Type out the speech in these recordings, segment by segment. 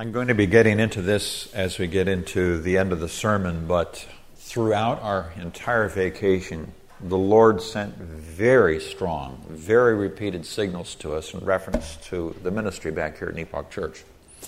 I'm going to be getting into this as we get into the end of the sermon, but throughout our entire vacation, the Lord sent very strong, very repeated signals to us in reference to the ministry back here at Nepal Church.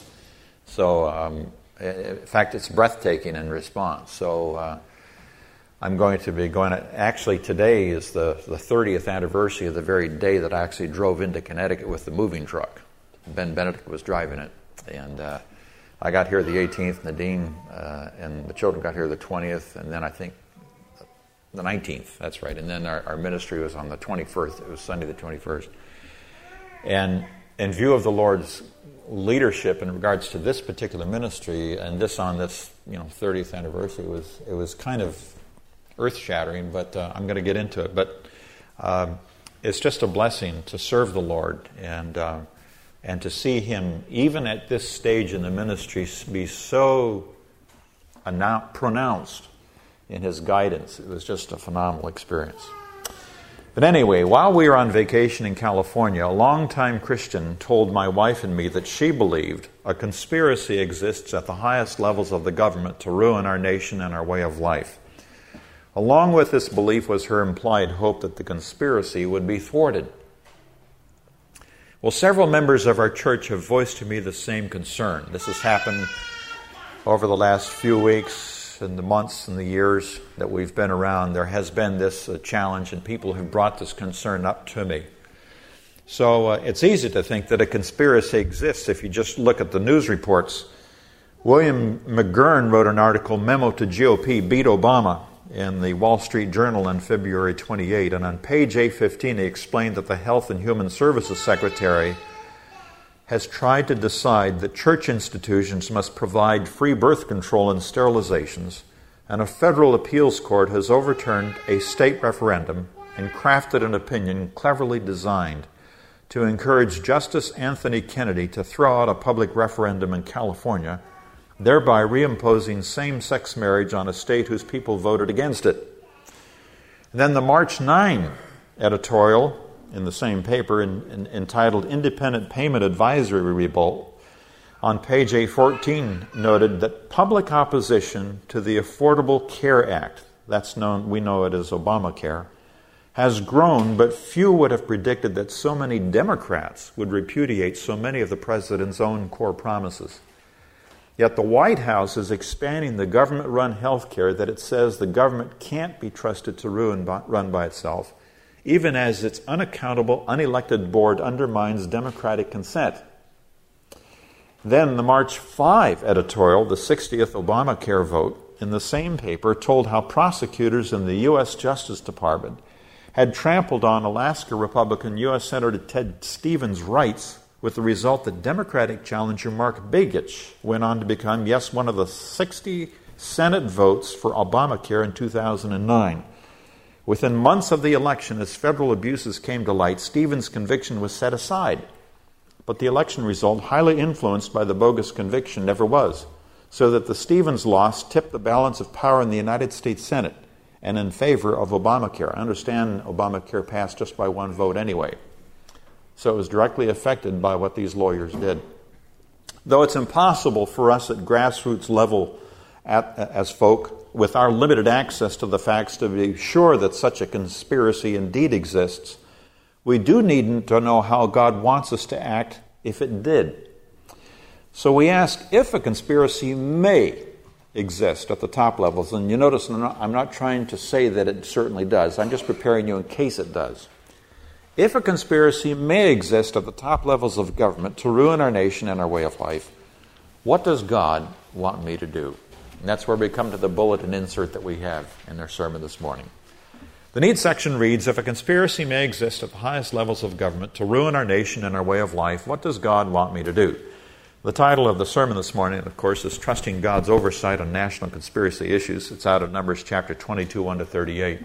So, in fact, it's breathtaking in response. So, I'm going to be going... Actually, today is the 30th anniversary of the very day that I actually drove into Connecticut with the moving truck. Ben Benedict was driving it. And I got here the 18th, Nadine and the children got here the 20th, and then I think the 19th, that's right. And then our ministry was on the 21st. It was Sunday the 21st. And in view of the Lord's leadership in regards to this particular ministry, and this on this 30th anniversary, it was kind of earth-shattering, but I'm going to get into it. But it's just a blessing to serve the Lord and to see Him, even at this stage in the ministry, be so pronounced in His guidance. It was just a phenomenal experience. But anyway, while we were on vacation in California, a longtime Christian told my wife and me that she believed a conspiracy exists at the highest levels of the government to ruin our nation and our way of life. Along with this belief was her implied hope that the conspiracy would be thwarted. Well, several members of our church have voiced to me the same concern. This has happened over the last few weeks and the months and the years that we've been around. There has been this challenge, and people have brought this concern up to me. So it's easy to think that a conspiracy exists if you just look at the news reports. William McGurn wrote an article, Memo to GOP, Beat Obama, in the Wall Street Journal on February 28, and on page 815 he explained that the Health and Human Services Secretary has tried to decide that church institutions must provide free birth control and sterilizations, and a federal appeals court has overturned a state referendum and crafted an opinion cleverly designed to encourage Justice Anthony Kennedy to throw out a public referendum in California, thereby reimposing same-sex marriage on a state whose people voted against it. And then the March 9 editorial in the same paper entitled Independent Payment Advisory Revolt on page 814 noted that public opposition to the Affordable Care Act, we know it as Obamacare, has grown, but few would have predicted that so many Democrats would repudiate so many of the president's own core promises. Yet the White House is expanding the government-run health care that it says the government can't be trusted to run by itself, even as its unaccountable, unelected board undermines democratic consent. Then the March 5 editorial, the 60th Obamacare vote, in the same paper told how prosecutors in the U.S. Justice Department had trampled on Alaska Republican U.S. Senator Ted Stevens' rights, with the result that Democratic challenger Mark Begich went on to become, yes, one of the 60 Senate votes for Obamacare in 2009. Within months of the election, as federal abuses came to light, Stevens' conviction was set aside. But the election result, highly influenced by the bogus conviction, never was, so that the Stevens loss tipped the balance of power in the United States Senate and in favor of Obamacare. I understand Obamacare passed just by one vote anyway. So it was directly affected by what these lawyers did. Though it's impossible for us at grassroots level as folk, with our limited access to the facts, to be sure that such a conspiracy indeed exists, we do need to know how God wants us to act if it did. So we ask if a conspiracy may exist at the top levels. And you notice I'm not trying to say that it certainly does. I'm just preparing you in case it does. If a conspiracy may exist at the top levels of government to ruin our nation and our way of life, what does God want me to do? And that's where we come to the bulletin insert that we have in our sermon this morning. The need section reads, if a conspiracy may exist at the highest levels of government to ruin our nation and our way of life, what does God want me to do? The title of the sermon this morning, of course, is Trusting God's Oversight on National Conspiracy Issues. It's out of Numbers chapter 22, 1-38.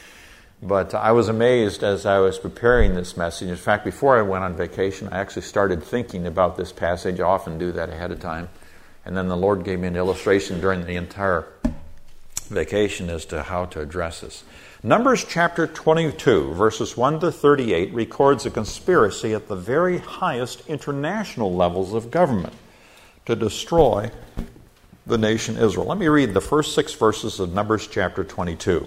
But I was amazed as I was preparing this message. In fact, before I went on vacation, I actually started thinking about this passage. I often do that ahead of time. And then the Lord gave me an illustration during the entire vacation as to how to address this. Numbers chapter 22, verses 1-38, records a conspiracy at the very highest international levels of government to destroy the nation Israel. Let me read the first 6 verses of Numbers chapter 22.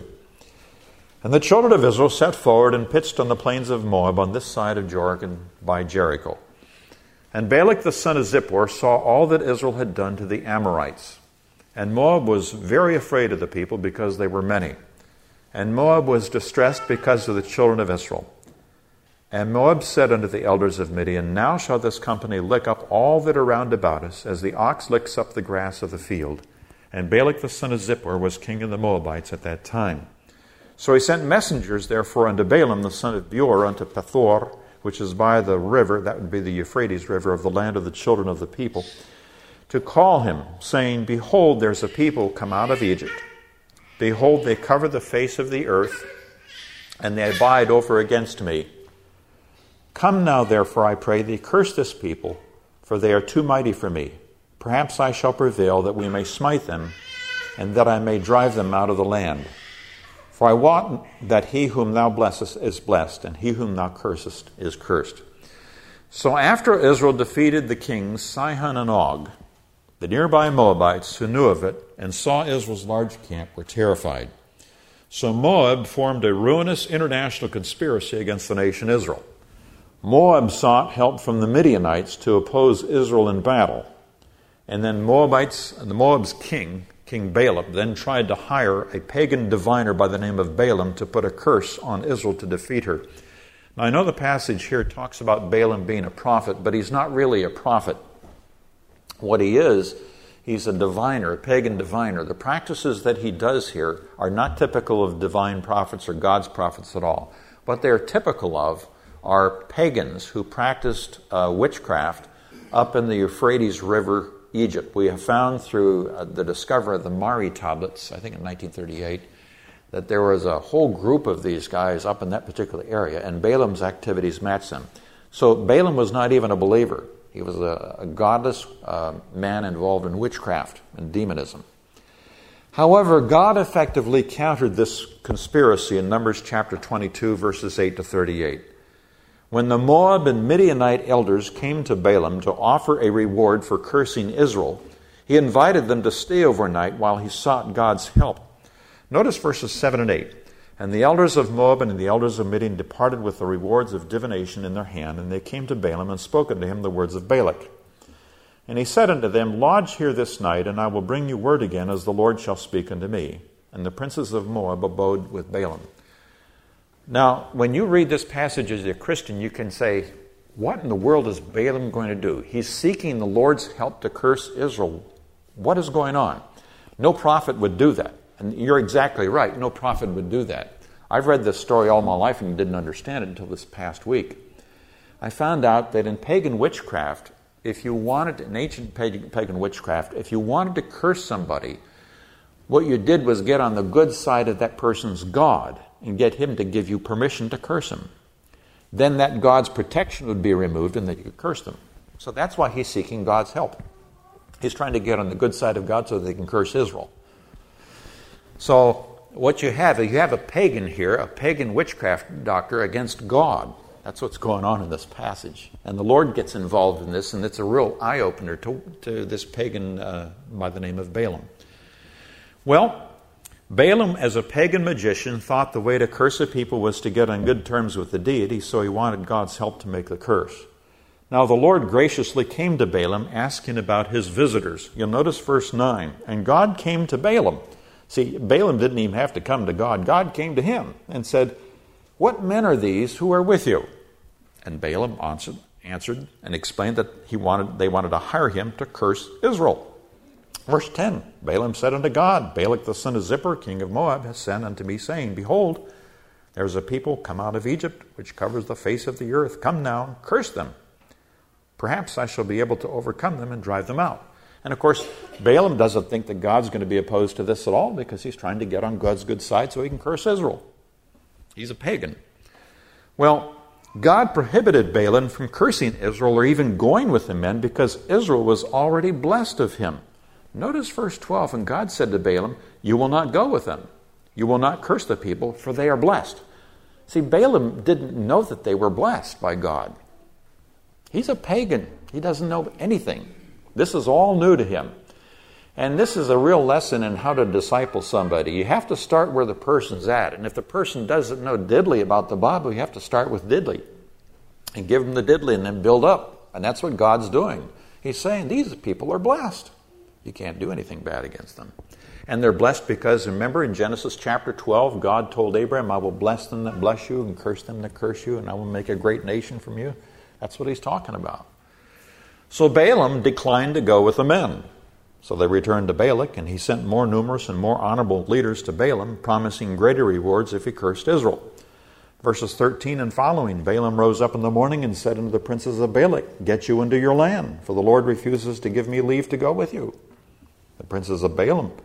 And the children of Israel set forward and pitched on the plains of Moab on this side of Jordan by Jericho. And Balak the son of Zippor saw all that Israel had done to the Amorites. And Moab was very afraid of the people because they were many. And Moab was distressed because of the children of Israel. And Moab said unto the elders of Midian, Now shall this company lick up all that are round about us, as the ox licks up the grass of the field. And Balak the son of Zippor was king of the Moabites at that time. So he sent messengers, therefore, unto Balaam the son of Beor, unto Pethor, which is by the river, that would be the Euphrates River, of the land of the children of the people, to call him, saying, Behold, there's a people come out of Egypt. Behold, they cover the face of the earth, and they abide over against me. Come now, therefore, I pray thee, curse this people, for they are too mighty for me. Perhaps I shall prevail, that we may smite them, and that I may drive them out of the land. For I wot that he whom thou blessest is blessed, and he whom thou cursest is cursed. So after Israel defeated the kings Sihon and Og, the nearby Moabites who knew of it and saw Israel's large camp were terrified. So Moab formed a ruinous international conspiracy against the nation Israel. Moab sought help from the Midianites to oppose Israel in battle. And then Moab's king Balak, then tried to hire a pagan diviner by the name of Balaam to put a curse on Israel to defeat her. Now, I know the passage here talks about Balaam being a prophet, but he's not really a prophet. What he is, he's a diviner, a pagan diviner. The practices that he does here are not typical of divine prophets or God's prophets at all. What they're typical of are pagans who practiced witchcraft up in the Euphrates River, Egypt. We have found through the discovery of the Mari tablets, I think in 1938, that there was a whole group of these guys up in that particular area, and Balaam's activities matched them. So Balaam was not even a believer. He was a godless man involved in witchcraft and demonism. However, God effectively countered this conspiracy in Numbers chapter 22, verses 8 to 38. When the Moab and Midianite elders came to Balaam to offer a reward for cursing Israel, he invited them to stay overnight while he sought God's help. Notice verses 7 and 8. And the elders of Moab and the elders of Midian departed with the rewards of divination in their hand, and they came to Balaam and spoke unto him the words of Balak. And he said unto them, Lodge here this night, and I will bring you word again, as the Lord shall speak unto me. And the princes of Moab abode with Balaam. Now, when you read this passage as a Christian, you can say, what in the world is Balaam going to do? He's seeking the Lord's help to curse Israel. What is going on? No prophet would do that. And you're exactly right. No prophet would do that. I've read this story all my life and didn't understand it until this past week. I found out that in pagan witchcraft, in ancient pagan witchcraft, if you wanted to curse somebody, what you did was get on the good side of that person's God and get him to give you permission to curse him. Then that God's protection would be removed and that you could curse them. So that's why he's seeking God's help. He's trying to get on the good side of God so that they can curse Israel. So what you have a pagan here, a pagan witchcraft doctor against God. That's what's going on in this passage. And the Lord gets involved in this, and it's a real eye-opener to this pagan by the name of Balaam. Well, Balaam, as a pagan magician, thought the way to curse a people was to get on good terms with the deity, so he wanted God's help to make the curse. Now the Lord graciously came to Balaam, asking about his visitors. You'll notice verse 9. And God came to Balaam. See, Balaam didn't even have to come to God. God came to him and said, What men are these who are with you? And Balaam answered and explained that they wanted to hire him to curse Israel. Verse 10, Balaam said unto God, Balak the son of Zippor, king of Moab, has sent unto me, saying, Behold, there is a people come out of Egypt, which covers the face of the earth. Come now, curse them. Perhaps I shall be able to overcome them and drive them out. And of course, Balaam doesn't think that God's going to be opposed to this at all, because he's trying to get on God's good side so he can curse Israel. He's a pagan. Well, God prohibited Balaam from cursing Israel or even going with the men because Israel was already blessed of him. Notice verse 12, and God said to Balaam, You will not go with them. You will not curse the people, for they are blessed. See, Balaam didn't know that they were blessed by God. He's a pagan. He doesn't know anything. This is all new to him. And this is a real lesson in how to disciple somebody. You have to start where the person's at. And if the person doesn't know diddly about the Bible, you have to start with diddly. And give them the diddly and then build up. And that's what God's doing. He's saying these people are blessed. You can't do anything bad against them. And they're blessed because, remember, in Genesis chapter 12, God told Abraham, I will bless them that bless you and curse them that curse you, and I will make a great nation from you. That's what he's talking about. So Balaam declined to go with the men. So they returned to Balak, and he sent more numerous and more honorable leaders to Balaam, promising greater rewards if he cursed Israel. Verses 13 and following, Balaam rose up in the morning and said unto the princes of Balak, Get you into your land, for the Lord refuses to give me leave to go with you. The princes of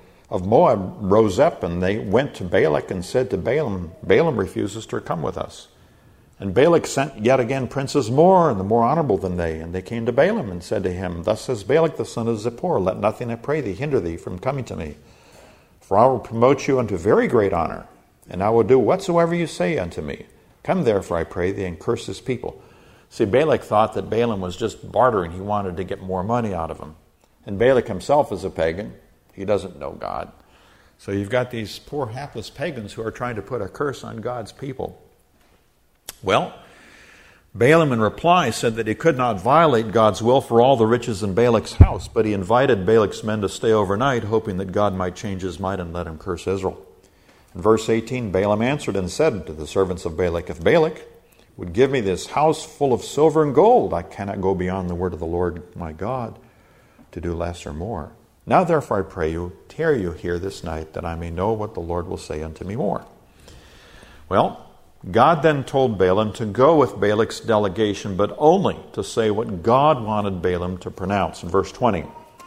Moab rose up, and they went to Balak and said to Balaam, Balaam refuses to come with us. And Balak sent yet again princes more and the more honorable than they. And they came to Balaam and said to him, Thus says Balak the son of Zippor, Let nothing, I pray thee, hinder thee from coming to me. For I will promote you unto very great honor, and I will do whatsoever you say unto me. Come therefore, I pray thee, and curse this people. See, Balak thought that Balaam was just bartering. He wanted to get more money out of him. And Balak himself is a pagan. He doesn't know God. So you've got these poor hapless pagans who are trying to put a curse on God's people. Well, Balaam in reply said that he could not violate God's will for all the riches in Balak's house, but he invited Balak's men to stay overnight, hoping that God might change his mind and let him curse Israel. In verse 18, Balaam answered and said to the servants of Balak, If Balak would give me this house full of silver and gold, I cannot go beyond the word of the Lord my God to do less or more. Now therefore I pray you, tarry you here this night, that I may know what the Lord will say unto me more. Well, God then told Balaam to go with Balak's delegation, but only to say what God wanted Balaam to pronounce. In verse 20,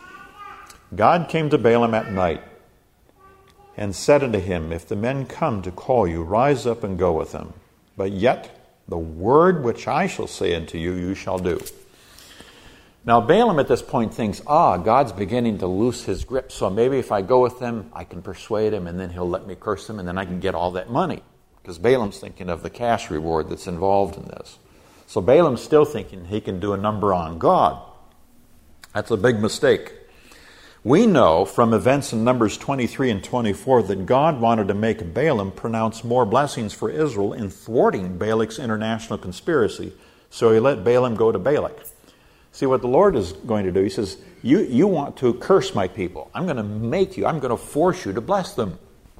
God came to Balaam at night and said unto him, If the men come to call you, rise up and go with them. But yet the word which I shall say unto you, you shall do. Now Balaam at this point thinks, God's beginning to loose his grip, so maybe if I go with them, I can persuade him, and then he'll let me curse them, and then I can get all that money. Because Balaam's thinking of the cash reward that's involved in this. So Balaam's still thinking he can do a number on God. That's a big mistake. We know from events in Numbers 23 and 24 that God wanted to make Balaam pronounce more blessings for Israel in thwarting Balak's international conspiracy. So he let Balaam go to Balak. See, what the Lord is going to do, he says, you want to curse my people. I'm going to force you to bless them.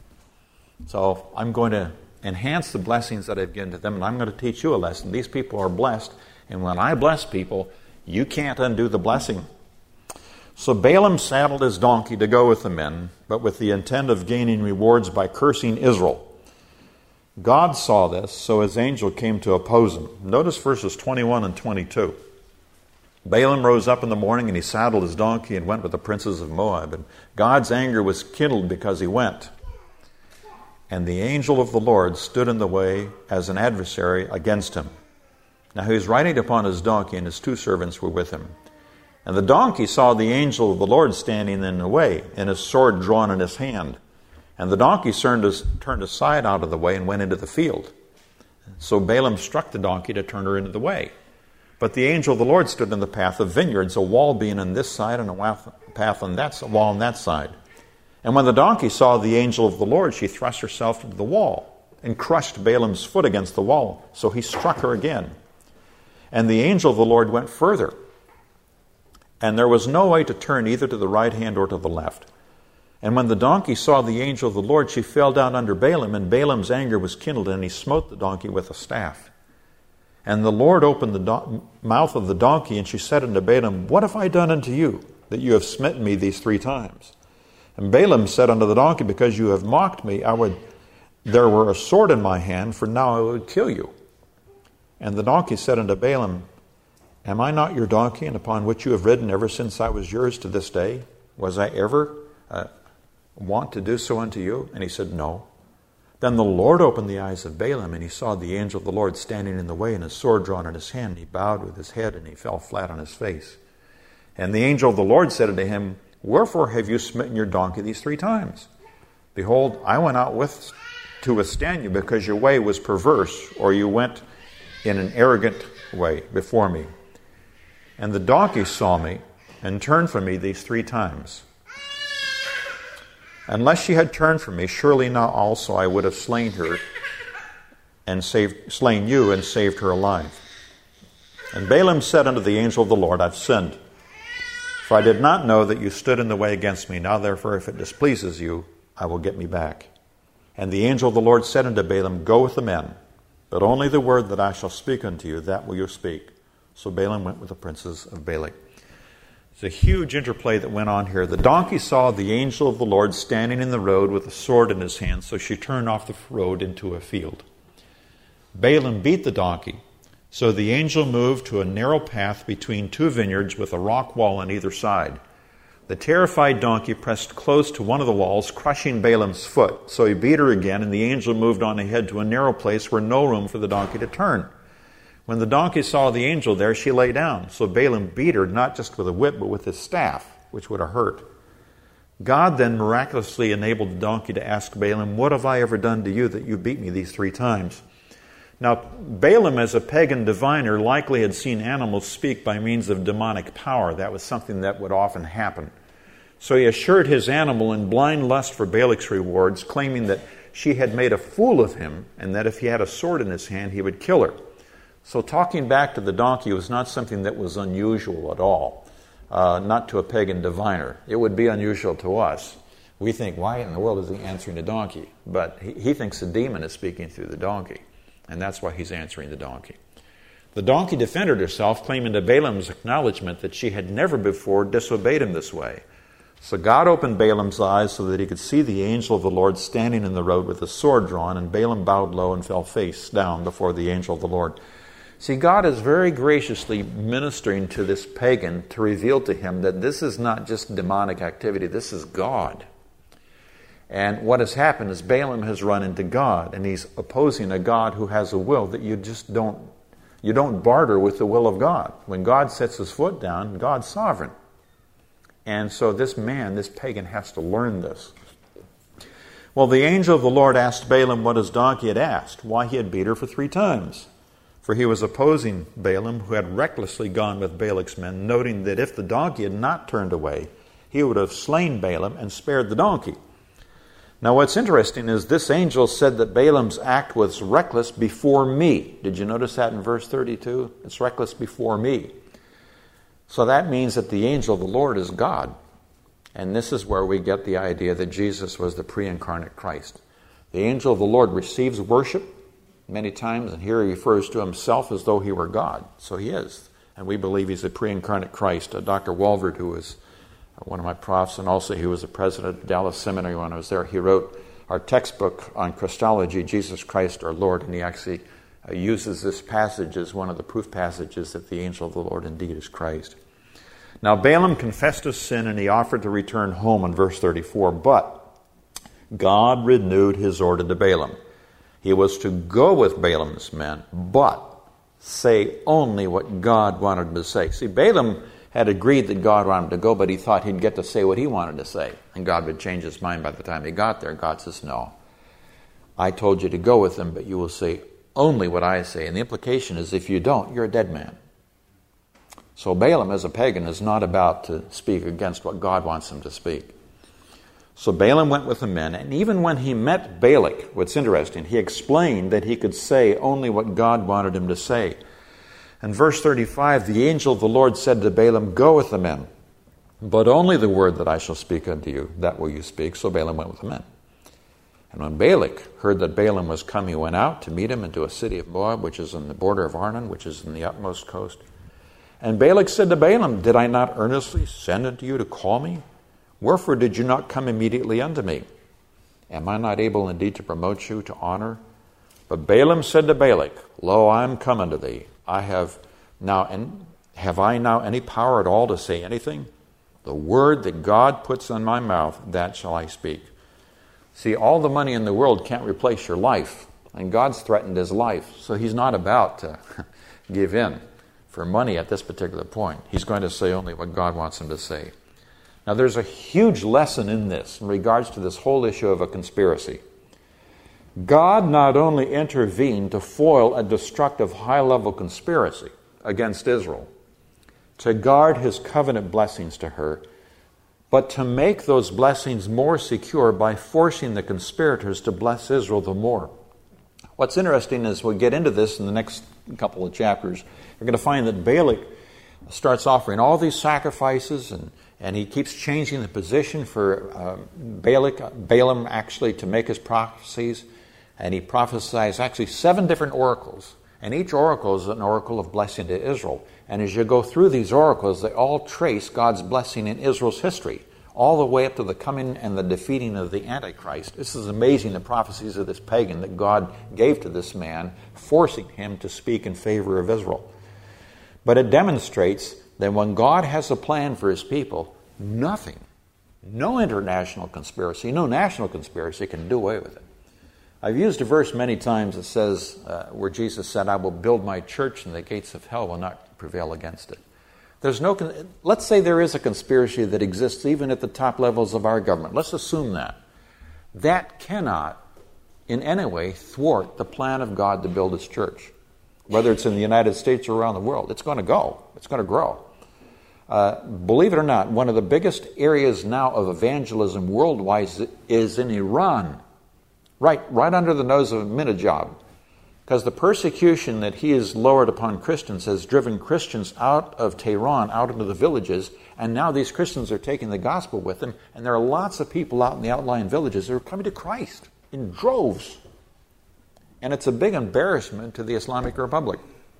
So I'm going to enhance the blessings that I've given to them, and I'm going to teach you a lesson. These people are blessed, and when I bless people, you can't undo the blessing. So Balaam saddled his donkey to go with the men, but with the intent of gaining rewards by cursing Israel. God saw this, so his angel came to oppose him. Notice verses 21 and 22. Balaam rose up in the morning, and he saddled his donkey and went with the princes of Moab. And God's anger was kindled because he went. And the angel of the Lord stood in the way as an adversary against him. Now he was riding upon his donkey, and his two servants were with him. And the donkey saw the angel of the Lord standing in the way, and his sword drawn in his hand. And the donkey turned aside out of the way and went into the field. So Balaam struck the donkey to turn her into the way. But the angel of the Lord stood in the path of vineyards, a wall being on this side and a path on that wall on that side. And when the donkey saw the angel of the Lord, she thrust herself into the wall and crushed Balaam's foot against the wall. So he struck her again. And the angel of the Lord went further. And there was no way to turn either to the right hand or to the left. And when the donkey saw the angel of the Lord, she fell down under Balaam, and Balaam's anger was kindled, and he smote the donkey with a staff. And the Lord opened the mouth of the donkey, and she said unto Balaam, What have I done unto you, that you have smitten me these 3 times? And Balaam said unto the donkey, Because you have mocked me, there were a sword in my hand, for now I would kill you. And the donkey said unto Balaam, Am I not your donkey, and upon which you have ridden ever since I was yours to this day? Was I ever want to do so unto you? And he said, No. Then the Lord opened the eyes of Balaam, and he saw the angel of the Lord standing in the way, and his sword drawn in his hand. He bowed with his head, and he fell flat on his face. And the angel of the Lord said unto him, Wherefore have you smitten your donkey these 3 times? Behold, I went out to withstand you, because your way was perverse, or you went in an arrogant way before me. And the donkey saw me, and turned from me these 3 times. Unless she had turned from me, surely now also I would have slain her and slain you and saved her alive. And Balaam said unto the angel of the Lord, I've sinned, for I did not know that you stood in the way against me. Now therefore, if it displeases you, I will get me back. And the angel of the Lord said unto Balaam, Go with the men, but only the word that I shall speak unto you, that will you speak. So Balaam went with the princes of Balak. It's a huge interplay that went on here. The donkey saw the angel of the Lord standing in the road with a sword in his hand, so she turned off the road into a field. Balaam beat the donkey, so the angel moved to a narrow path between 2 vineyards with a rock wall on either side. The terrified donkey pressed close to one of the walls, crushing Balaam's foot. So he beat her again, and the angel moved on ahead to a narrow place where no room for the donkey to turn. When the donkey saw the angel there, she lay down. So Balaam beat her, not just with a whip, but with his staff, which would have hurt. God then miraculously enabled the donkey to ask Balaam, What have I ever done to you that you beat me these 3 times? Now, Balaam, as a pagan diviner, likely had seen animals speak by means of demonic power. That was something that would often happen. So he assured his animal in blind lust for Balak's rewards, claiming that she had made a fool of him, and that if he had a sword in his hand, he would kill her. So talking back to the donkey was not something that was unusual at all, not to a pagan diviner. It would be unusual to us. We think, why in the world is he answering the donkey? But he thinks the demon is speaking through the donkey, and that's why he's answering the donkey. The donkey defended herself, claiming to Balaam's acknowledgement that she had never before disobeyed him this way. So God opened Balaam's eyes so that he could see the angel of the Lord standing in the road with a sword drawn, and Balaam bowed low and fell face down before the angel of the Lord. See, God is very graciously ministering to this pagan to reveal to him that this is not just demonic activity, this is God. And what has happened is Balaam has run into God, and he's opposing a God who has a will that you don't barter with the will of God. When God sets his foot down, God's sovereign. And so this man, this pagan, has to learn this. Well, the angel of the Lord asked Balaam what his donkey had asked, why he had beat her for 3 times. For he was opposing Balaam, who had recklessly gone with Balak's men, noting that if the donkey had not turned away, he would have slain Balaam and spared the donkey. Now what's interesting is this angel said that Balaam's act was reckless before me. Did you notice that in verse 32? It's reckless before me. So that means that the angel of the Lord is God. And this is where we get the idea that Jesus was the pre-incarnate Christ. The angel of the Lord receives worship many times, and here he refers to himself as though he were God. So he is. And we believe he's a pre-incarnate Christ. Dr. Walvoord, who was one of my profs, and also he was the president of Dallas Seminary when I was there, he wrote our textbook on Christology, Jesus Christ our Lord, and he actually uses this passage as one of the proof passages that the angel of the Lord indeed is Christ. Now Balaam confessed his sin, and he offered to return home in verse 34, but God renewed his order to Balaam. He was to go with Balaam's men, but say only what God wanted him to say. See, Balaam had agreed that God wanted him to go, but he thought he'd get to say what he wanted to say, and God would change his mind by the time he got there. God says, no, I told you to go with them, but you will say only what I say. And the implication is if you don't, you're a dead man. So Balaam, as a pagan, is not about to speak against what God wants him to speak. So Balaam went with the men, and even when he met Balak, what's interesting, he explained that he could say only what God wanted him to say. In verse 35, the angel of the Lord said to Balaam, Go with the men, but only the word that I shall speak unto you, that will you speak. So Balaam went with the men. And when Balak heard that Balaam was come, he went out to meet him into a city of Moab, which is on the border of Arnon, which is in the utmost coast. And Balak said to Balaam, Did I not earnestly send unto you to call me? Wherefore did you not come immediately unto me? Am I not able indeed to promote you to honor? But Balaam said to Balak, Lo, I am come unto thee. Have I now any power at all to say anything? The word that God puts in my mouth, that shall I speak. See, all the money in the world can't replace your life. And God's threatened his life. So he's not about to give in for money at this particular point. He's going to say only what God wants him to say. Now there's a huge lesson in this in regards to this whole issue of a conspiracy. God not only intervened to foil a destructive high-level conspiracy against Israel, to guard his covenant blessings to her, but to make those blessings more secure by forcing the conspirators to bless Israel the more. What's interesting is we get into this in the next couple of chapters. You're going to find that Balak starts offering all these sacrifices, and he keeps changing the position for Balaam actually to make his prophecies. And he prophesies actually 7 different oracles. And each oracle is an oracle of blessing to Israel. And as you go through these oracles, they all trace God's blessing in Israel's history, all the way up to the coming and the defeating of the Antichrist. This is amazing, the prophecies of this pagan that God gave to this man, forcing him to speak in favor of Israel. But it demonstrates that when God has a plan for his people, nothing, no international conspiracy, no national conspiracy can do away with it. I've used a verse many times that says, where Jesus said, I will build my church and the gates of hell will not prevail against it. Let's say there is a conspiracy that exists even at the top levels of our government. Let's assume that. That cannot in any way thwart the plan of God to build his church. Whether it's in the United States or around the world, it's going to go. It's going to grow. Believe it or not, one of the biggest areas now of evangelism worldwide is in Iran. Right under the nose of Ahmadinejad. Because the persecution that he has lowered upon Christians has driven Christians out of Tehran, out into the villages, and now these Christians are taking the gospel with them, and there are lots of people out in the outlying villages who are coming to Christ in droves. And it's a big embarrassment to the Islamic Republic.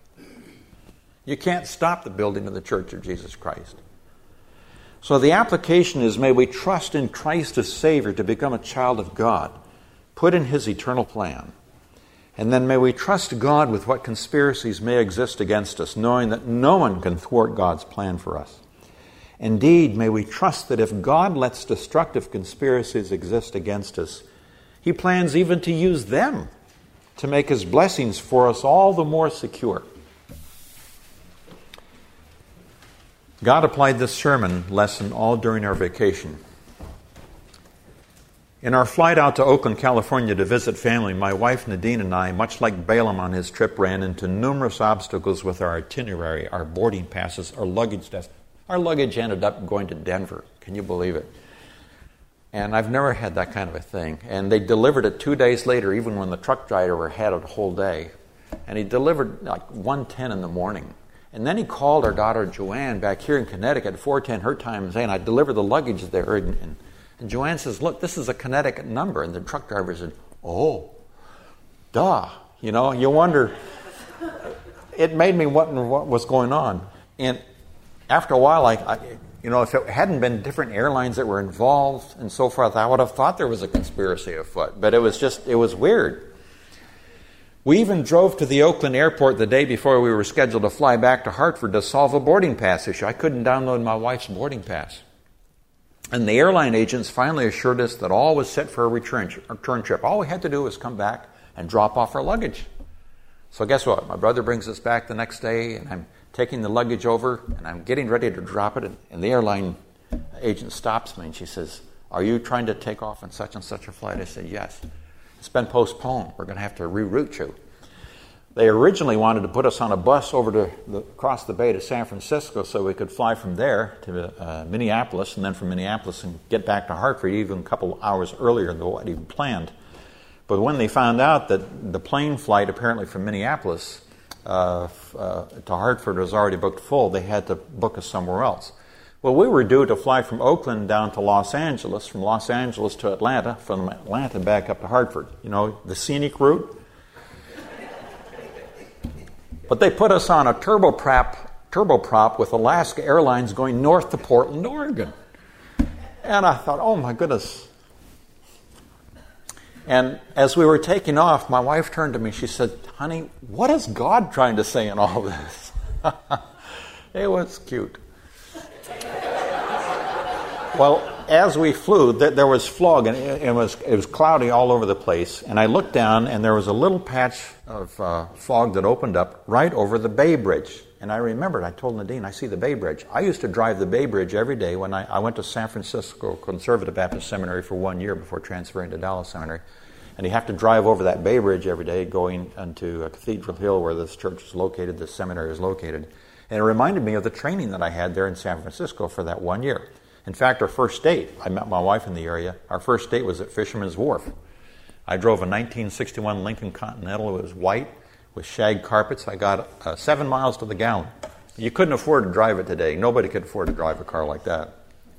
You can't stop the building of the Church of Jesus Christ. So the application is, may we trust in Christ as Savior to become a child of God, put in his eternal plan. And then may we trust God with what conspiracies may exist against us, knowing that no one can thwart God's plan for us. Indeed, may we trust that if God lets destructive conspiracies exist against us, he plans even to use them to make his blessings for us all the more secure. God applied this sermon lesson all during our vacation. In our flight out to Oakland, California to visit family, my wife Nadine and I, much like Balaam on his trip, ran into numerous obstacles with our itinerary, our boarding passes, our luggage desk. Our luggage ended up going to Denver. Can you believe it? And I've never had that kind of a thing. And they delivered it 2 days later, even when the truck driver had it a whole day. And he delivered like 1:10 in the morning. And then he called our daughter Joanne back here in Connecticut at 4:10 her time, saying, I delivered the luggage there. And Joanne says, look, this is a Connecticut number. And the truck driver said, oh, duh. You know, you wonder. It made me wonder what was going on. And after a while, if it hadn't been different airlines that were involved and so forth, I would have thought there was a conspiracy afoot. But it was weird. We even drove to the Oakland airport the day before we were scheduled to fly back to Hartford to solve a boarding pass issue. I couldn't download my wife's boarding pass. And the airline agents finally assured us that all was set for a return trip. All we had to do was come back and drop off our luggage. So guess what? My brother brings us back the next day, and I'm taking the luggage over, and I'm getting ready to drop it, and the airline agent stops me, and she says, are you trying to take off on such and such a flight? I said, yes. It's been postponed. We're going to have to reroute you. They originally wanted to put us on a bus over across the bay to San Francisco so we could fly from there to Minneapolis, and then from Minneapolis and get back to Hartford even a couple hours earlier than what he planned. But when they found out that the plane flight apparently from Minneapolis to Hartford was already booked full, they had to book us somewhere else. Well, we were due to fly from Oakland down to Los Angeles, from Los Angeles to Atlanta, from Atlanta back up to Hartford. You know, the scenic route. But they put us on a turboprop with Alaska Airlines going north to Portland, Oregon. And I thought, oh my goodness. And as we were taking off, my wife turned to me. She said, honey, what is God trying to say in all this? It was cute. Well, as we flew, there was fog, and it was cloudy all over the place. And I looked down, and there was a little patch of fog that opened up right over the Bay Bridge. And I remembered, I told Nadine, I see the Bay Bridge. I used to drive the Bay Bridge every day when I went to San Francisco Conservative Baptist Seminary for 1 year before transferring to Dallas Seminary. And you have to drive over that Bay Bridge every day going into Cathedral Hill where this church is located, this seminary is located. And it reminded me of the training that I had there in San Francisco for that 1 year. In fact, our first date, I met my wife in the area, our first date was at Fisherman's Wharf. I drove a 1961 Lincoln Continental. It was white with shag carpets. I got 7 miles to the gallon. You couldn't afford to drive it today. Nobody could afford to drive a car like that.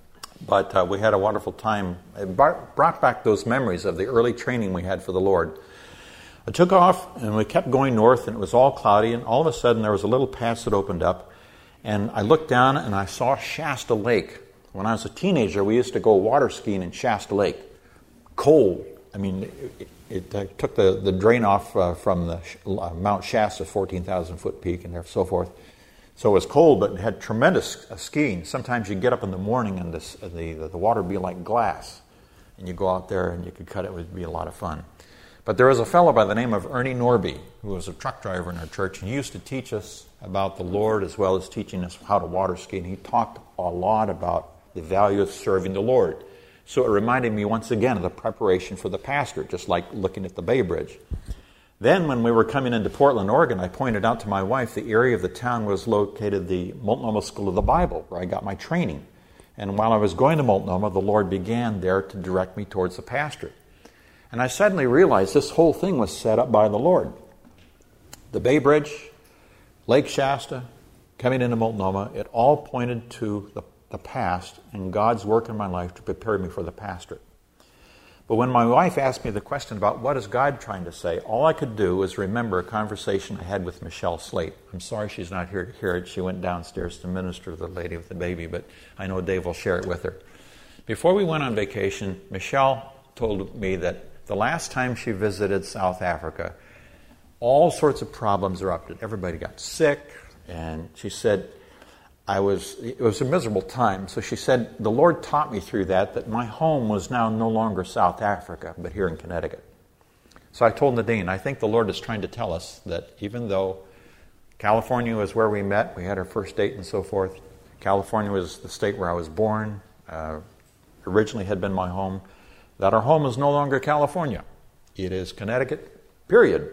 But we had a wonderful time. It brought back those memories of the early training we had for the Lord. I took off, and we kept going north, and it was all cloudy, and all of a sudden there was a little patch that opened up, and I looked down, and I saw Shasta Lake. When I was a teenager, we used to go water skiing in Shasta Lake. Cold. I mean, it took the drain off from the Mount Shasta, 14,000-foot peak, and so forth. So it was cold, but it had tremendous skiing. Sometimes you get up in the morning and the water would be like glass. And you go out there and you could cut it. It would be a lot of fun. But there was a fellow by the name of Ernie Norby, who was a truck driver in our church, and he used to teach us about the Lord as well as teaching us how to water ski. And he talked a lot about the value of serving the Lord. So it reminded me once again of the preparation for the pastor, just like looking at the Bay Bridge. Then when we were coming into Portland, Oregon, I pointed out to my wife the area of the town was located the Multnomah School of the Bible, where I got my training. And while I was going to Multnomah, the Lord began there to direct me towards the pastorate. And I suddenly realized this whole thing was set up by the Lord. The Bay Bridge, Lake Shasta, coming into Multnomah, it all pointed to the past and God's work in my life to prepare me for the pastorate. But when my wife asked me the question about what is God trying to say, all I could do was remember a conversation I had with Michelle Slate. I'm sorry she's not here to hear it. She went downstairs to minister to the lady with the baby, but I know Dave will share it with her. Before we went on vacation, Michelle told me that the last time she visited South Africa, all sorts of problems erupted. Everybody got sick, and she said, it was a miserable time. So she said, the Lord taught me through that my home was now no longer South Africa, but here in Connecticut. So I told Nadine, I think the Lord is trying to tell us that even though California was where we met, we had our first date and so forth, California was the state where I was born, originally had been my home, that our home is no longer California. It is Connecticut, period.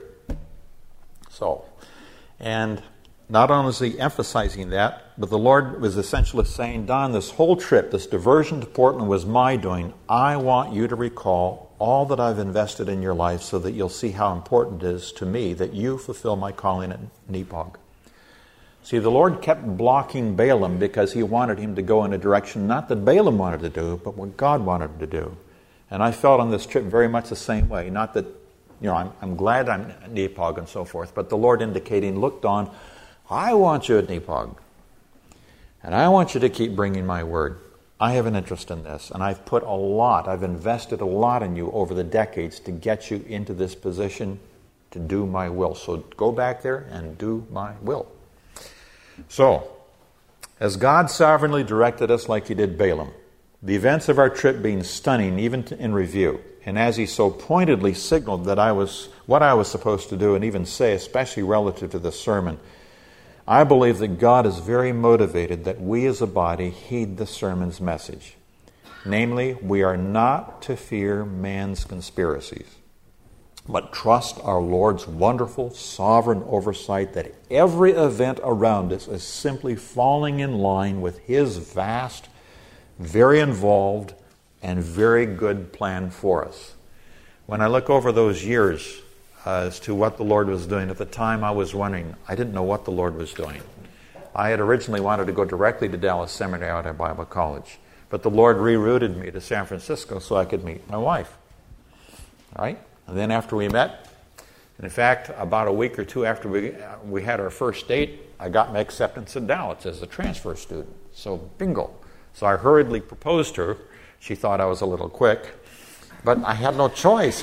So, and not only is he emphasizing that, but the Lord was essentially saying, Don, this whole trip, this diversion to Portland was my doing. I want you to recall all that I've invested in your life so that you'll see how important it is to me that you fulfill my calling at Nepog. See, the Lord kept blocking Balaam because he wanted him to go in a direction not that Balaam wanted to do, but what God wanted him to do. And I felt on this trip very much the same way. Not that, I'm glad I'm at Nepog and so forth, but the Lord indicating, look, Don, I want you at Nepog. And I want you to keep bringing my word. I have an interest in this, and I've invested a lot in you over the decades to get you into this position to do my will. So go back there and do my will. So, as God sovereignly directed us like he did Balaam, the events of our trip being stunning even in review, and as he so pointedly signaled that what I was supposed to do and even say, especially relative to this sermon, I believe that God is very motivated that we as a body heed the sermon's message. Namely, we are not to fear man's conspiracies, but trust our Lord's wonderful, sovereign oversight that every event around us is simply falling in line with his vast, very involved, and very good plan for us. When I look over those years as to what the Lord was doing, at the time I was wondering, I didn't know what the Lord was doing. I had originally wanted to go directly to Dallas Seminary out of Bible College, but the Lord rerouted me to San Francisco so I could meet my wife. All right? And then after we met, and in fact, about a week or two after we had our first date, I got my acceptance at Dallas as a transfer student. So bingo. So I hurriedly proposed to her. She thought I was a little quick, but I had no choice.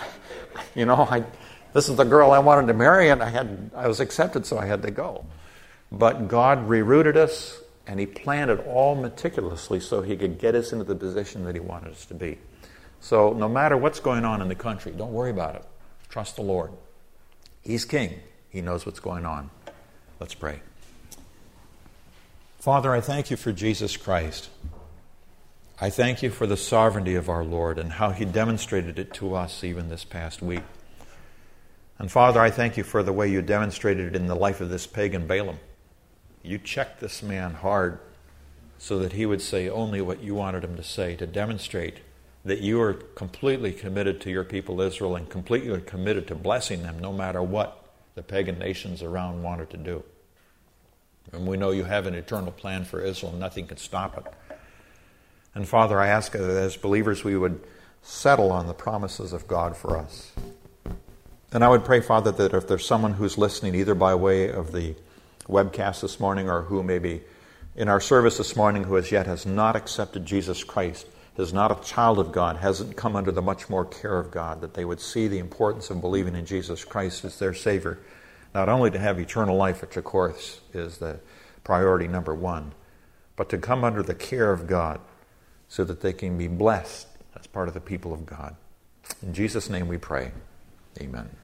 This is the girl I wanted to marry, and I was accepted, so I had to go. But God rerouted us, and he planned it all meticulously so he could get us into the position that he wanted us to be. So no matter what's going on in the country, don't worry about it. Trust the Lord. He's king. He knows what's going on. Let's pray. Father, I thank you for Jesus Christ. I thank you for the sovereignty of our Lord and how he demonstrated it to us even this past week. And Father, I thank you for the way you demonstrated it in the life of this pagan Balaam. You checked this man hard so that he would say only what you wanted him to say, to demonstrate that you are completely committed to your people Israel and completely committed to blessing them no matter what the pagan nations around wanted to do. And we know you have an eternal plan for Israel, and nothing can stop it. And Father, I ask that as believers we would settle on the promises of God for us. And I would pray, Father, that if there's someone who's listening either by way of the webcast this morning or who may be in our service this morning who as yet has not accepted Jesus Christ, is not a child of God, hasn't come under the much more care of God, that they would see the importance of believing in Jesus Christ as their Savior, not only to have eternal life, which of course is the priority number one, but to come under the care of God so that they can be blessed as part of the people of God. In Jesus' name we pray. Amen.